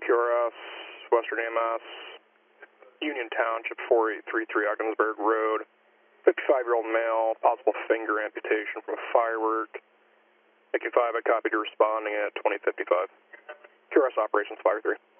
QRS, Western AMS, Union Township, 4833 Ogdensburg Road. 55-year-old male, possible finger amputation from a firework. 55, I copied you responding at 2055. QRS Operations 5-3.